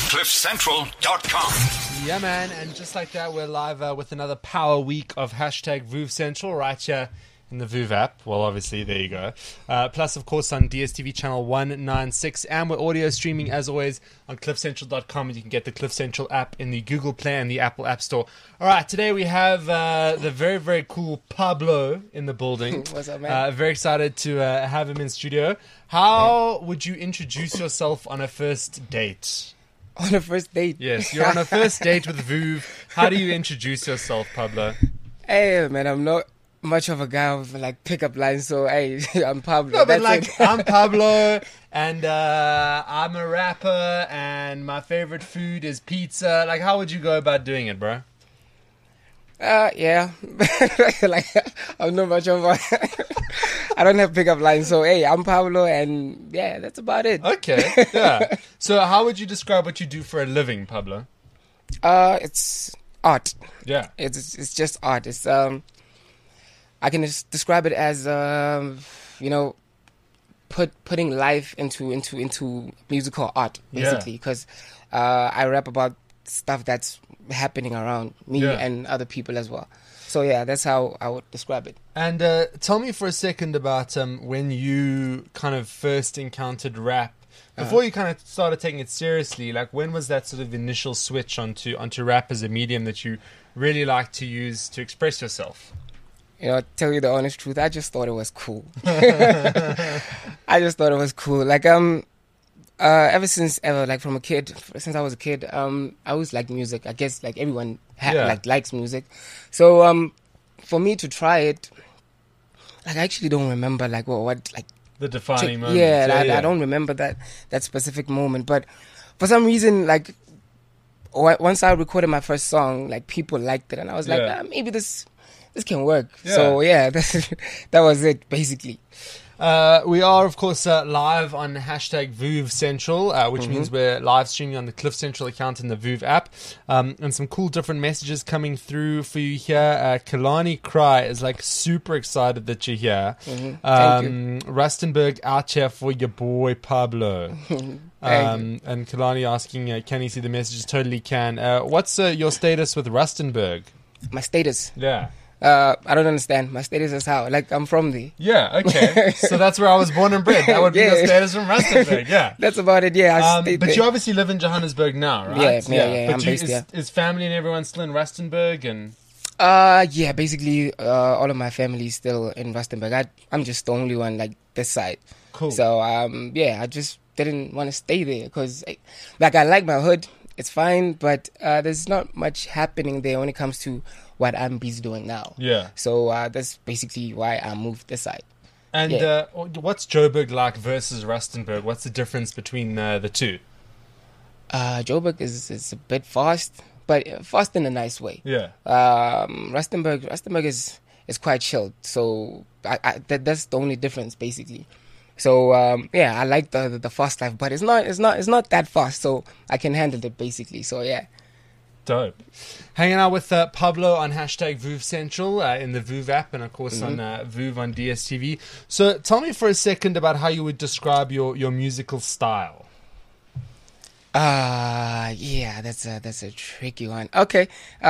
CliffCentral.com. Yeah, man, and just like that, we're live with another power week of hashtag VOOV Central right here in the VOOV app. Well, obviously, there you go. Plus, of course, on DSTV channel 196, and we're audio streaming, as always, on CliffCentral.com, and you can get the Cliff Central app in the Google Play and the Apple App Store. All right, today we have the very, very cool Pablo in the building. What's up, man? Very excited to have him in studio. How would you introduce yourself on a first date? On a first date? Yes, you're on a first date with VOOV. How do you introduce yourself, Pablo? Hey, man, I'm not much of a guy with like pickup lines, so hey, I'm Pablo. No, but That's like, it. I'm Pablo, and I'm a rapper, and my favorite food is pizza. Like, how would you go about doing it, bro? Yeah. Like, I'm not much of a... I don't have pickup lines, so hey, I'm Pablo, and yeah, that's about it. Okay, yeah. So how would you describe what you do for a living, Pablo? It's art. Yeah. It's just art. It's I can just describe it as putting life into musical art, basically, because I rap about stuff that's happening around me and other people as well. So yeah, that's how I would describe it. And tell me for a second about when you kind of first encountered rap. Before you kind of started taking it seriously, like when was that sort of initial switch onto rap as a medium that you really like to use to express yourself? You know, tell you the honest truth, I just thought it was cool. I just thought it was cool. Like ever since like from a kid, since I was a kid, I always liked music. I guess like everyone likes music. So for me to try it, like I actually don't remember like what like the defining moment. I don't remember that specific moment. But for some reason, like once I recorded my first song, like people liked it, and I was like, maybe this can work. Yeah. So yeah, that was it basically. We are, of course, live on hashtag VOOV Central, which means we're live streaming on the Cliff Central account in the VOOV app. And some cool different messages coming through for you here. Kalani Cry is like super excited that you're here. Thank you. Rustenburg out here for your boy Pablo. And Kalani asking, can you see the messages? Totally can. What's your status with Rustenburg? My status. Yeah. I don't understand. My status is how? Like, I'm from the... Yeah, okay. So that's where I was born and bred. That would be your status from Rustenburg, yeah. That's about it, yeah. But you obviously live in Johannesburg now, right? Yeah. But I'm based here. Is family and everyone still in Rustenburg? And yeah, basically, all of my family is still in Rustenburg. I'm just the only one, like, this side. Cool. So, yeah, I just didn't want to stay there because, like, I like my hood. It's fine, but there's not much happening there when it comes to what I'm busy doing now. Yeah. So that's basically why I moved this side. And what's Joburg like versus Rustenburg? What's the difference between the two? Joburg is a bit fast, but fast in a nice way. Yeah. Rustenburg is quite chilled. So that's the only difference basically. So yeah, I like the fast life, but it's not that fast, so I can handle it basically. So yeah. Dope. Hanging out with Pablo on hashtag VOOV Central in the VOOV app, and of course on VOOV on DSTV. So tell me for a second about how you would describe your musical style. Yeah, that's a tricky one. Okay.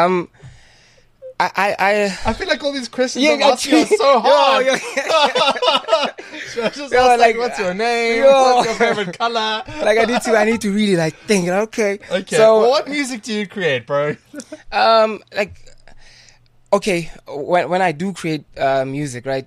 I feel like all these questions I'm asking are so hard. Just ask, like, what's your name? What's your favorite color? Like I need to really like think. Okay. So what music do you create, bro? Like, okay, when I do create music, right?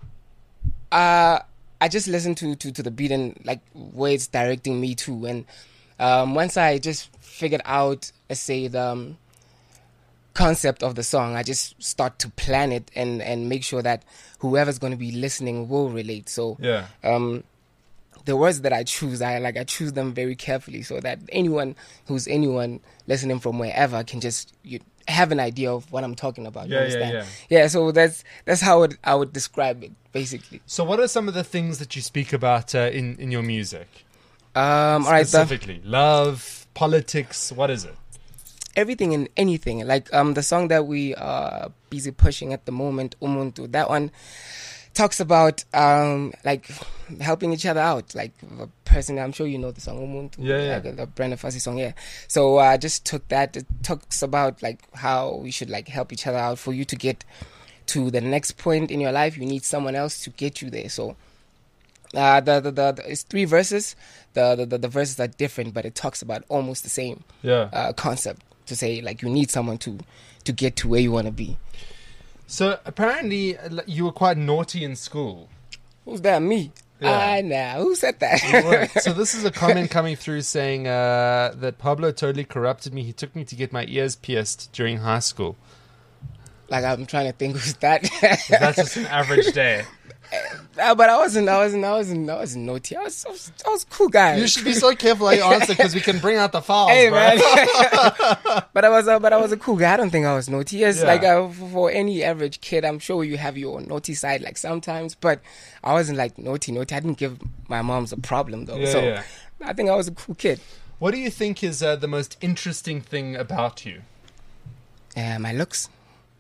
I just listen to the beat and like where it's directing me to, and once I just figured out, let's say the concept of the song, I just start to plan it and make sure that whoever's going to be listening will relate. So the words that I choose, I choose them very carefully so that anyone listening from wherever can just have an idea of what I'm talking about. You understand? Yeah. So that's how I would describe it basically. So what are some of the things that you speak about in your music? All right, specifically, love, politics. What is it? Everything and anything. Like the song that we are busy pushing at the moment, Umuntu. That one talks about like helping each other out. Like a person, I'm sure you know the song Umuntu, Yeah. like the Brenda Fassie song. Yeah. So I just took that. It talks about like how we should like help each other out. For you to get to the next point in your life, you need someone else to get you there. So it's 3 verses. The verses are different, but it talks about almost the same concept. To say like you need someone to get to where you want to be. So apparently you were quite naughty in school. Who's that? Me? Yeah. Nah. Who said that? So this is a comment coming through saying that Pablo totally corrupted me. He took me to get my ears pierced during high school. Like I'm trying to think who's that. That's just an average day. But I wasn't naughty. I was a cool guy. You should be so careful how you answer because we can bring out the files, Hey bro. man. but I was a cool guy. I don't think I was naughty. Yes, Yeah. like for any average kid, I'm sure you have your naughty side like sometimes. But I wasn't like naughty. I didn't give my moms a problem though. Yeah. I think I was a cool kid. What do you think is the most interesting thing about you? My looks.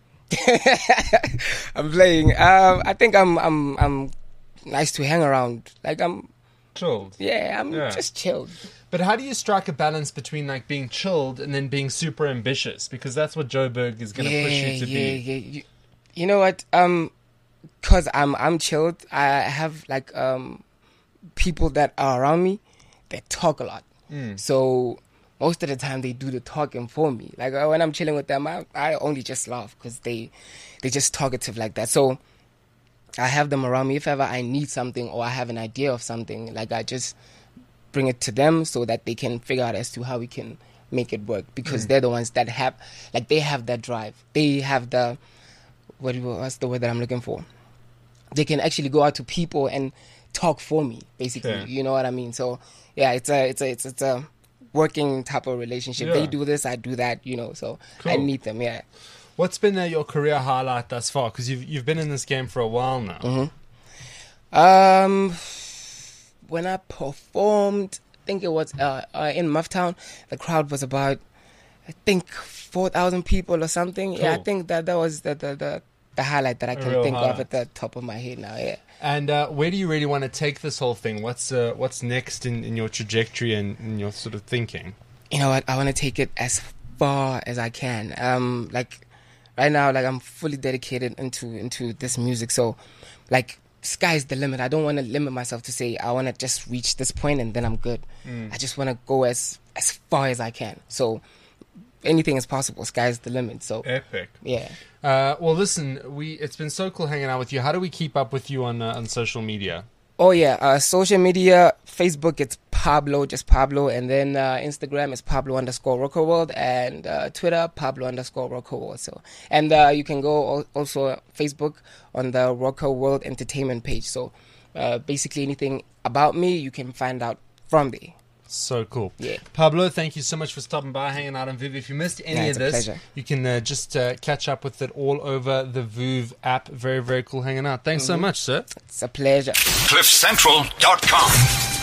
I'm playing. I think I'm nice to hang around. Like I'm Chilled. I'm just chilled. But how do you strike a balance between like being chilled and then being super ambitious? Because that's what Joburg is going to push you to be. You know what? Cause I'm chilled. I have like people that are around me that talk a lot. So most of the time they do the talking for me. Like when I'm chilling with them, I only just laugh because they just talkative like that. So I have them around me. If ever I need something or I have an idea of something, like I just bring it to them so that they can figure out as to how we can make it work. Because they're the ones that have, like they have that drive. They have the, what's the word that I'm looking for? They can actually go out to people and talk for me, basically. Okay. You know what I mean? So yeah, it's a working type of relationship. Yeah. They do this, I do that, you know, so Cool. I need them. Yeah. What's been your career highlight thus far? Because you've been in this game for a while now. When I performed, I think it was in Mufftown, the crowd was about, I think 4,000 people or something. Yeah, I Cool. think that was the highlight that I can real think of highlight. at the top of my head now. Yeah. And where do you really want to take this whole thing? What's next in your trajectory and in your sort of thinking? You know what? I want to take it as far as I can. Like right now, like I'm fully dedicated into this music. So, like sky's the limit. I don't want to limit myself to say I want to just reach this point and then I'm good. I just want to go as far as I can. So anything is possible. Sky's the limit. So Epic. yeah. Well, listen, it's been so cool hanging out with you. How do we keep up with you on social media? Oh yeah, social media, Facebook it's Pablo, just Pablo, and then Instagram is Pablo_RoccoWorld, and Twitter Pablo_RoccoWorld. So, and you can go also Facebook on the Rocco World Entertainment page. So, basically anything about me you can find out from there. So cool. Yeah. Pablo, thank you so much for stopping by, hanging out on Vuv. If you missed any it's of a this, pleasure. you can just catch up with it all over the Vuv app. Very, very cool hanging out. Thanks so much, sir. It's a pleasure. CliffCentral.com